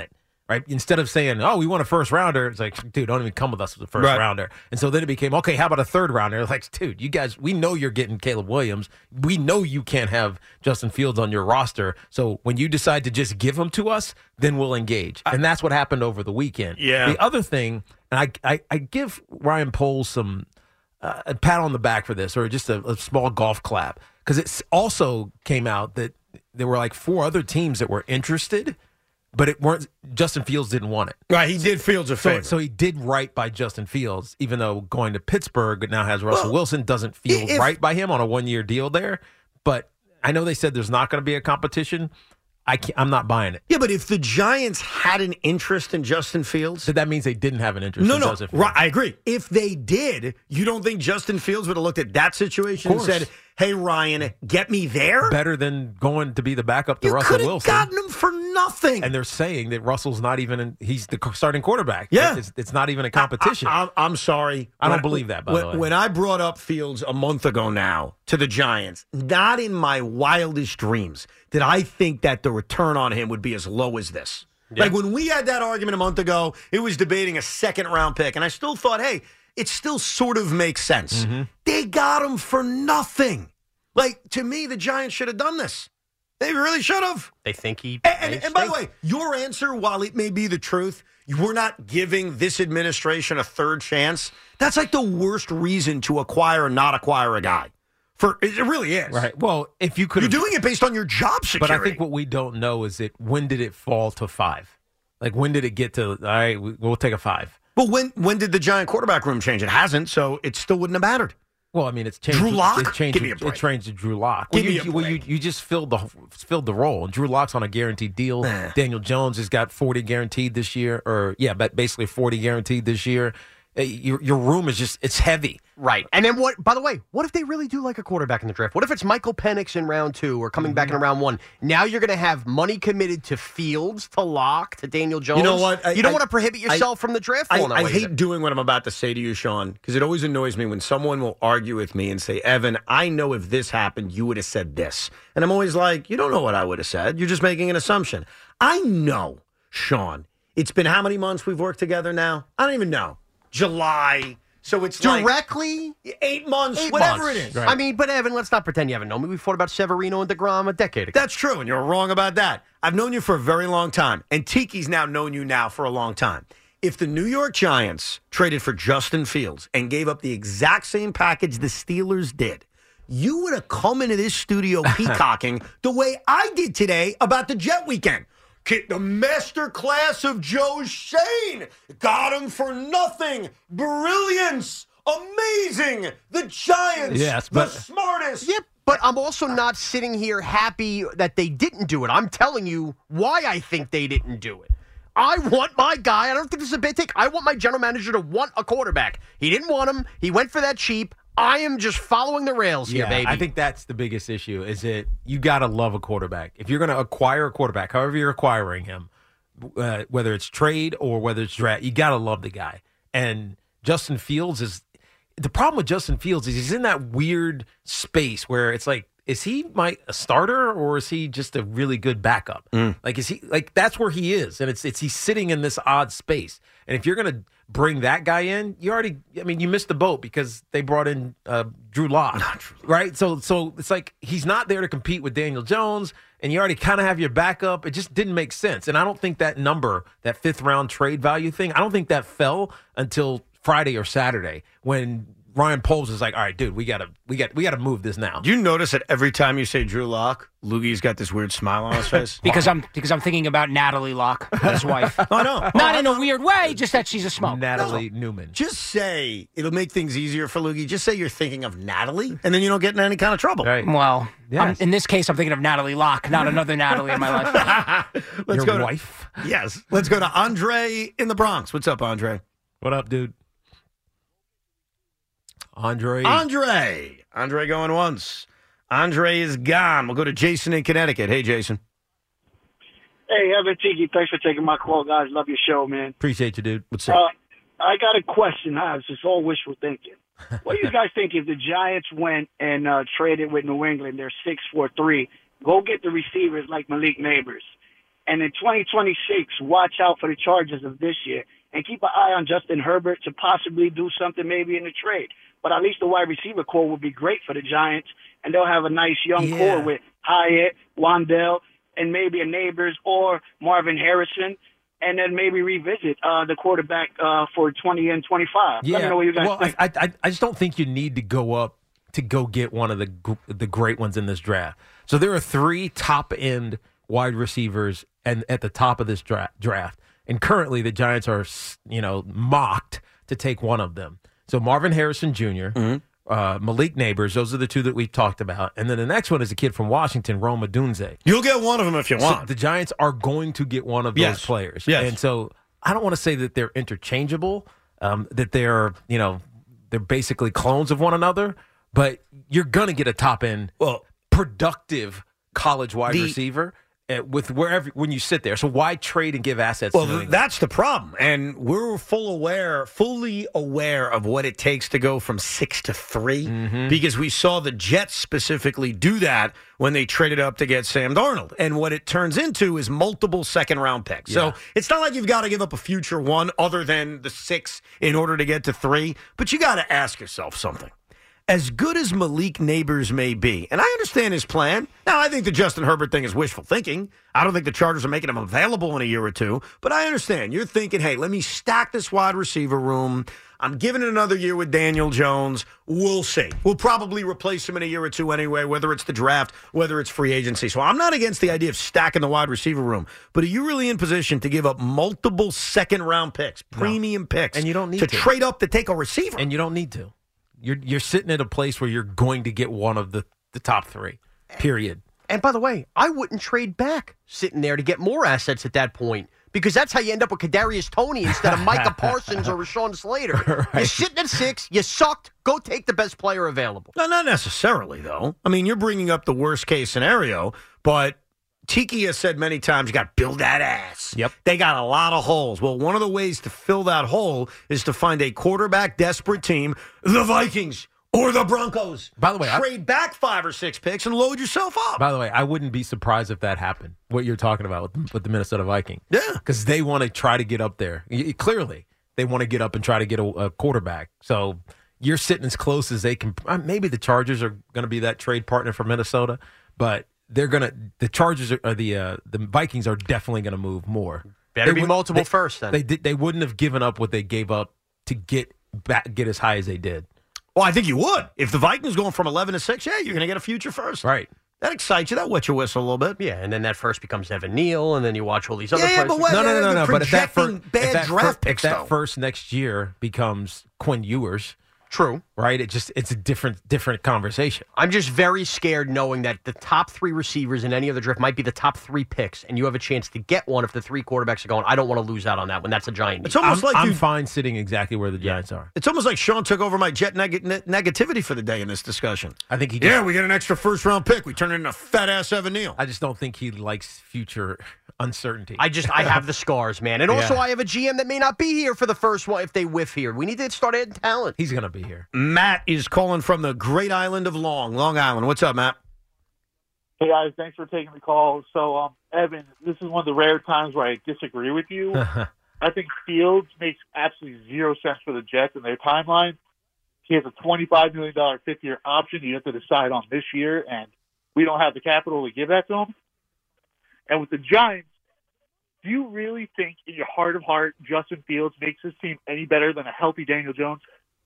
right? Instead of saying, oh, we want a first rounder, it's like, dude, don't even come with us with a first Right. rounder. And so then it became, okay, how about a third rounder? It's like, dude, you guys, we know you're getting Caleb Williams. We know you can't have Justin Fields on your roster. So when you decide to just give him to us, then we'll engage. And that's what happened over the weekend. Yeah. The other thing, and I, I, I give Ryan Poles some uh, a pat on the back for this, or just a, a small golf clap, because it also came out that there were like four other teams that were interested, but it weren't. Justin Fields didn't want it. Right, he did Fields a So, favor. so he did right by Justin Fields, even though going to Pittsburgh now has Russell Well, Wilson doesn't feel if- right by him on a one-year deal there. But I know they said there's not going to be a competition. I can't, I'm not buying it. Yeah, but if the Giants had an interest in Justin Fields, So that means they didn't have an interest no, in no, Justin Fields. right, I agree. If they did, you don't think Justin Fields would have looked at that situation and Of course. said, "Hey, Ryan, get me there"? Better than going to be the backup to You Russell could have Wilson. gotten him for nothing. And they're saying that Russell's not even in, he's the starting quarterback. Yeah. It's, it's not even a competition. I, I, I'm sorry. I don't When believe that, by when, the way. When I brought up Fields a month ago now to the Giants, not in my wildest dreams did I think that the return on him would be as low as this. Yeah. Like when we had that argument a month ago, it was debating a second round pick. And I still thought, hey, it still sort of makes sense. Mm-hmm. They got him for nothing. Like, to me, the Giants should have done this. They really should have. They think he. And, may and, and by the stay. way, your answer, while it may be the truth, we're not giving this administration a third chance. That's like the worst reason to acquire or not acquire a guy. For it really is. Right. Well, if you could, You're doing it based on your job security. But I think what we don't know is it when did it fall to five? Like when did it get to? All right, we- we'll take a five. Well, when when did the Giant quarterback room change? It hasn't, so it still wouldn't have mattered. Well, I mean, it's changed. Drew Lock? It changed. Give me a break. It changed to Drew Lock. Give well, me you, a well, you, break. you just filled the filled the role, and Drew Lock's on a guaranteed deal. Daniel Jones has got forty guaranteed this year, or yeah, but basically forty guaranteed this year. Uh, Your your room is just it's heavy. Right. And then what, by the way, what if they really do like a quarterback in the draft? What if it's Michael Penix in round two or coming back in round one? Now you're going to have money committed to Fields, to Lock, to Daniel Jones. You know what? I- you don't I- want to prohibit yourself I- from the draft. I, falling that I way hate either. doing what I'm about to say to you, Sean, because it always annoys me when someone will argue with me and say, Evan, I know if this happened, you would have said this. And I'm always like, you don't know what I would have said. You're just making an assumption. I know, Sean, it's been how many months we've worked together now? I don't even know. July. So it's Directly? like eight months, Eight whatever months. it is. I mean, but Evan, let's not pretend you haven't known me. We fought about Severino and DeGrom a decade ago. That's true, and you're wrong about that. I've known you for a very long time, and Tiki's now known you now for a long time. If the New York Giants traded for Justin Fields and gave up the exact same package the Steelers did, you would have come into this studio peacocking the way I did today about the Jet weekend. Get the master class of Joe Shane. Got him for nothing. Brilliance. Amazing. The Giants. Yes, the but- smartest. Yep. But I'm also not sitting here happy that they didn't do it. I'm telling you why I think they didn't do it. I want my guy. I don't think this is a big take. I want my general manager to want a quarterback. He didn't want him. He went for that cheap. I am just following the rails here, Yeah, baby. I think that's the biggest issue is that you got to love a quarterback. If you're going to acquire a quarterback, however you're acquiring him, uh, whether it's trade or whether it's draft, you got to love the guy. And Justin Fields is the problem with Justin Fields is he's in that weird space where it's like, is he my a starter or is he just a really good backup? Like is he like that's where he is, and it's it's he's sitting in this odd space. And if you're gonna bring that guy in, you already I mean you missed the boat because they brought in uh, Drew Lock, right? So so it's like he's not there to compete with Daniel Jones, and you already kind of have your backup. It just didn't make sense, and I don't think that number, that fifth round trade value thing, I don't think that fell until Friday or Saturday when Ryan Poles is like, all right, dude, we gotta, we got, we gotta move this now. Do you notice that every time you say Drew Lock, Loogie's got this weird smile on his face? Because I'm because I'm thinking about Natalie Locke, his wife. I know. Not in a weird way, just that she's a smoke. Natalie Newman. Just say, it'll make things easier for Loogie. Just say you're thinking of Natalie, and then you don't get in any kind of trouble. Right. Well, Yes. I'm- in this case, I'm thinking of Natalie Locke, not another Natalie in my life. Let's Your go to, wife? Yes. Let's go to Andre in the Bronx. What's up, Andre? What up, dude? Andre. Andre. Andre going once. Andre is gone. We'll go to Jason in Connecticut. Hey, Jason. Hey, Evan Tiki, thanks for taking my call, guys. Love your show, man. Appreciate you, dude. What's up? Uh, I got a question. Huh? It's just all wishful thinking. What do you guys think if the Giants went and uh, traded with New England? They're six four three. Go get the receivers like Malik Neighbors, And in twenty twenty-six, watch out for the Chargers of this year. And keep an eye on Justin Herbert to possibly do something maybe in the trade. But at least the wide receiver core would be great for the Giants. And they'll have a nice young Yeah. core with Hyatt, Wandell, and maybe a Neighbors or Marvin Harrison. And then maybe revisit uh, the quarterback uh, for twenty and twenty-five. Yeah. Let me know what you guys well, think. I, I, I just don't think you need to go up to go get one of the gr- the great ones in this draft. So there are three top end wide receivers and at the top of this dra- draft, and currently the Giants are you know mocked to take one of them. So Marvin Harrison Junior Mm-hmm. Uh, Malik Neighbors, those are the two that we've talked about. And then the next one is a kid from Washington, Rome Odunze. You'll get one of them if you So want. the Giants are going to get one of those Yes. players. Yes. And so I don't want to say that they're interchangeable, um, that they're, you know, they're basically clones of one another, but you're going to get a top end, well, productive college wide the- receiver uh, with wherever when you sit there. So why trade and give assets Well, to New th- England? that's the problem, and we're full aware, fully aware of what it takes to go from six to three, Mm-hmm. because we saw the Jets specifically do that when they traded up to get Sam Darnold, and what it turns into is multiple second round picks. Yeah. So it's not like you've got to give up a future one other than the six in order to get to three, but you got to ask yourself something. As good as Malik Neighbors may be, and I understand his plan. Now, I think the Justin Herbert thing is wishful thinking. I don't think the Chargers are making him available in a year or two, but I understand. You're thinking, hey, let me stack this wide receiver room. I'm giving it another year with Daniel Jones. We'll see. We'll probably replace him in a year or two anyway, whether it's the draft, whether it's free agency. So I'm not against the idea of stacking the wide receiver room, but are you really in position to give up multiple second-round picks, premium picks, And you don't need to to. trade up to take a receiver? And you don't need to. You're you're sitting at a place where you're going to get one of the, the top three, period. And by the way, I wouldn't trade back sitting there to get more assets at that point, because that's how you end up with Kadarius Toney instead of Micah Parsons or Rashawn Slater. You're sitting at six. You sucked. Go take the best player available. No, not necessarily, though. I mean, you're bringing up the worst-case scenario, but Tiki has said many times, you got to build that ass. Yep. They got a lot of holes. Well, one of the ways to fill that hole is to find a quarterback-desperate team, the Vikings or the Broncos. By the way, I- trade back five or six picks and load yourself up. By the way, I wouldn't be surprised if that happened, what you're talking about with, with the Minnesota Vikings. Yeah. Because they want to try to get up there. Y- Clearly, they want to get up and try to get a, a quarterback. So you're sitting as close as they can. uh, Maybe the Chargers are going to be that trade partner for Minnesota, but they're going to, the Chargers are, or the uh, the Vikings are definitely going to move more. Better They be would- multiple they- first then. They, did, they wouldn't have given up what they gave up to get back, get as high as they did. Well, I think you would. If the Vikings going from eleven to six, yeah, you're going to get a future first. Right. That excites you. That wets your whistle a little bit. Yeah, and then that first becomes Evan Neal, and then you watch all these other Yeah, yeah, players. but what- No, no, no, no, no. But if that, projecting first, bad if that, draft fir- picks, if that though. first next year becomes Quinn Ewers, True. right? It just it's a different different conversation. I'm just very scared knowing that the top three receivers in any other draft might be the top three picks, and you have a chance to get one if the three quarterbacks are going. I don't want to lose out on that one. That's a giant. It's almost I'm, like I'm you, fine sitting exactly where the Giants are. It's almost like Sean took over my Jet neg- ne- negativity for the day in this discussion. I think he. Yeah, just- we get an extra first round pick. We turn it into fat ass Evan Neal. I just don't think he likes future uncertainty. I just I have the scars, man, and also Yeah. I have a G M that may not be here for the first one if they whiff here. We need to start adding talent. He's going to be here. Matt is calling from the great island of Long, Long Island. What's up, Matt? Hey guys, thanks for taking the call. So, um, Evan, this is one of the rare times where I disagree with you. I think Fields makes absolutely zero sense for the Jets and their timeline. He has a twenty-five million dollars fifth-year option. You have to decide on this year, and we don't have the capital to give that to him. And with the Giants, do you really think in your heart of heart Justin Fields makes this team any better than a healthy Daniel Jones?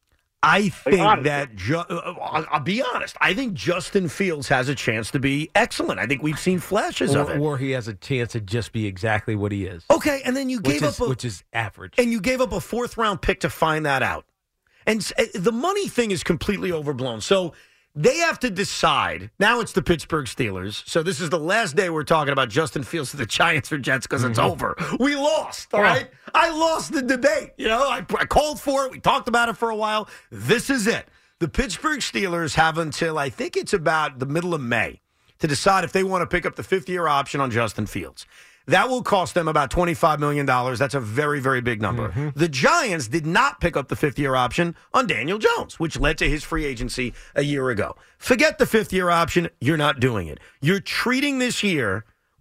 I think honestly. that, Ju- uh, I'll, I'll be honest, I think Justin Fields has a chance to be excellent. I think we've seen flashes of Or, it. or he has a chance to just be exactly what he is. Okay, and then you Which gave is, up a, which is average. and you gave up a fourth round pick to find that out. And s- uh, the money thing is completely overblown. So they have to decide. Now it's the Pittsburgh Steelers. So this is the last day we're talking about Justin Fields to the Giants or Jets because it's over. We lost, all right? I lost the debate. You know, I, I called for it. We talked about it for a while. This is it. The Pittsburgh Steelers have until I think it's about the middle of May to decide if they want to pick up the fifth-year option on Justin Fields. That will cost them about twenty-five million dollars. That's a very, very big number. Mm-hmm. The Giants did not pick up the fifth-year option on Daniel Jones, which led to his free agency a year ago. Forget the fifth-year option. You're not doing it. You're treating this year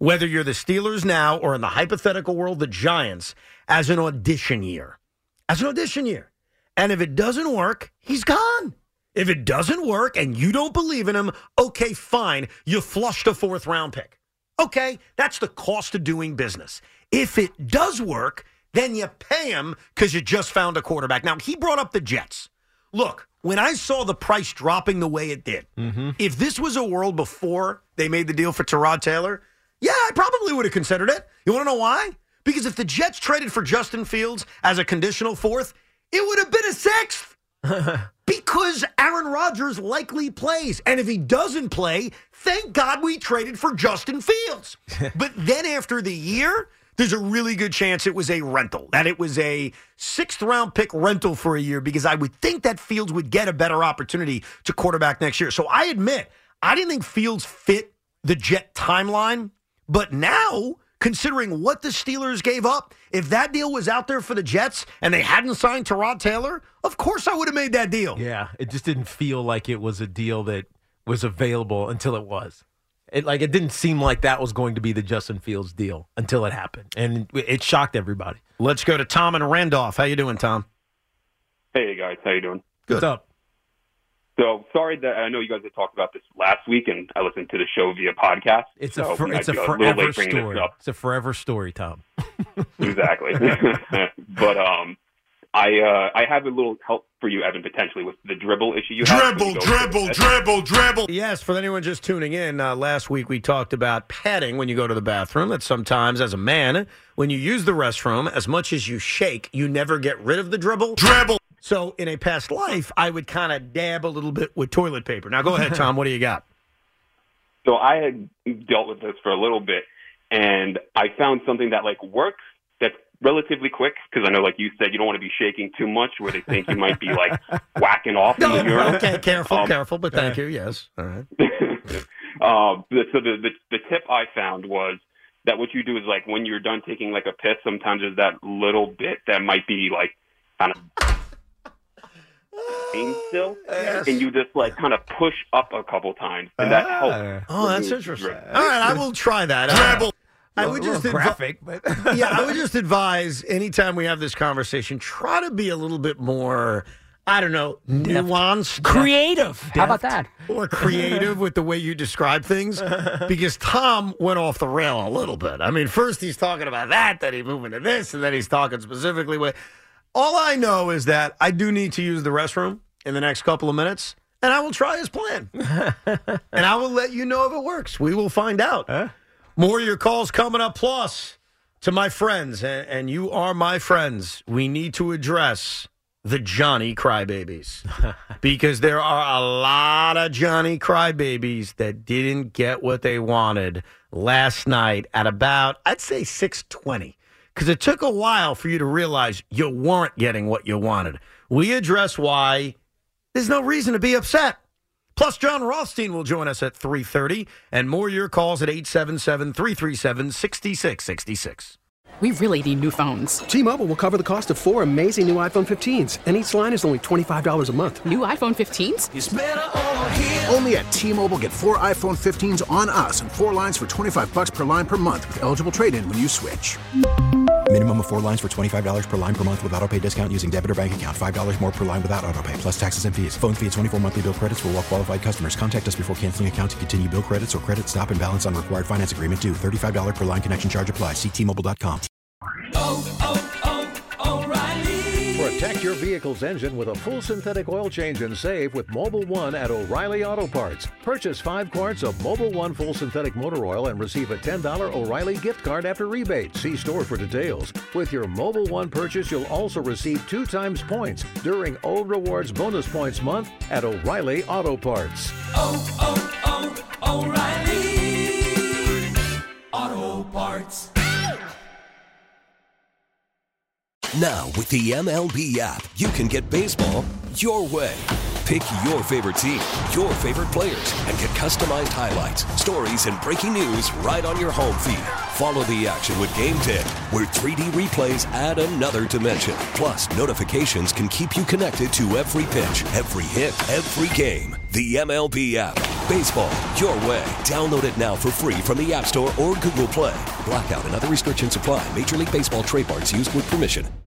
whether you're the Steelers now or in the hypothetical world, the Giants, as an audition year. As an audition year. And if it doesn't work, he's gone. If it doesn't work and you don't believe in him, okay, fine. You flushed a fourth round pick. Okay, that's the cost of doing business. If it does work, then you pay him because you just found a quarterback. Now, he brought up the Jets. Look, when I saw the price dropping the way it did, mm-hmm. if this was a world before they made the deal for Tyrod Taylor, yeah, I probably would have considered it. You want to know why? Because if the Jets traded for Justin Fields as a conditional fourth, it would have been a sixth. Because Aaron Rodgers likely plays. And if he doesn't play, thank God we traded for Justin Fields. But then after the year, there's a really good chance it was a rental, that it was a sixth-round pick rental for a year, because I would think that Fields would get a better opportunity to quarterback next year. So I admit, I didn't think Fields fit the Jet timeline. But now, considering what the Steelers gave up, if that deal was out there for the Jets and they hadn't signed Tyrod Taylor, of course I would have made that deal. Yeah, it just didn't feel like it was a deal that was available until it was. It like it didn't seem like that was going to be the Justin Fields deal until it happened, and it shocked everybody. Let's go to Tom and Randolph. How you doing, Tom? Hey, guys. How you doing? Good. What's up? So, sorry that I know you guys had talked about this last week, and I listened to the show via podcast. It's so a for, it's a forever story. It's a forever story, Tom. Exactly. But um, I uh, I have a little help for you, Evan, potentially with the dribble issue you have. Dribble, dribble, dribble, dribble. Yes, for anyone just tuning in, uh, last week we talked about padding when you go to the bathroom. That sometimes, as a man, when you use the restroom, as much as you shake, you never get rid of the dribble. Dribble. So in a past life, I would kind of dab a little bit with toilet paper. Now, go ahead, Tom. What do you got? So I had dealt with this for a little bit, and I found something that, like, works that's relatively quick, because I know, like you said, you don't want to be shaking too much where they think you might be, like, whacking off in the urinal. Okay, careful, um, careful, but thank you. Yes. All right. um, so the, the the tip I found was that what you do is, like, when you're done taking, like, a piss, sometimes there's that little bit that might be, like, kind of still, yes. And you just like kind of push up a couple times, and that ah. helps. Oh, that's interesting. All right, I will try that. Uh, I would just advi- graphic, but yeah, I would just advise anytime we have this conversation, try to be a little bit more, I don't know, nuanced, creative. Deft, How about that? Or creative with the way you describe things, because Tom went off the rail a little bit. I mean, first he's talking about that, then he's moving to this, and then he's talking specifically with. All I know is that I do need to use the restroom in the next couple of minutes, and I will try his plan. And I will let you know if it works. We will find out. Huh? More of your calls coming up. Plus, to my friends, and, and you are my friends, we need to address the Johnny Crybabies. Because there are a lot of Johnny Crybabies that didn't get what they wanted last night at about, I'd say, six twenty. Because it took a while for you to realize you weren't getting what you wanted. We address why there's no reason to be upset. Plus, John Rothstein will join us at three thirty. And more your calls at eight seven seven, three three seven, six six six six. We really need new phones. T-Mobile will cover the cost of four amazing new iPhone fifteens, and each line is only twenty-five dollars a month. New iPhone fifteens? It's better over here. Only at T-Mobile, get four iPhone fifteens on us and four lines for twenty-five bucks per line per month with eligible trade-in when you switch. Minimum of four lines for twenty-five dollars per line per month with auto pay discount using debit or bank account. five dollars more per line without auto pay, plus taxes and fees. Phone fee at twenty-four monthly bill credits for well-qualified customers. Contact us before canceling account to continue bill credits or credit stop and balance on required finance agreement due. thirty-five dollars per line connection charge applies. See T Mobile dot com. Oh, oh, oh, O'Reilly. Protect your vehicle's engine with a full synthetic oil change and save with Mobil one at O'Reilly Auto Parts. Purchase five quarts of Mobil one full synthetic motor oil and receive a ten dollars O'Reilly gift card after rebate. See store for details. With your Mobil one purchase, you'll also receive two times points during O Rewards Bonus Points Month at O'Reilly Auto Parts. Oh, oh, oh, O'Reilly Auto Parts. Now, with the M L B app, you can get baseball your way. Pick your favorite team, your favorite players, and get customized highlights, stories, and breaking news right on your home feed. Follow the action with Game ten, where three D replays add another dimension. Plus, notifications can keep you connected to every pitch, every hit, every game. The M L B app. Baseball, your way. Download it now for free from the App Store or Google Play. Blackout and other restrictions apply. Major League Baseball trademarks used with permission.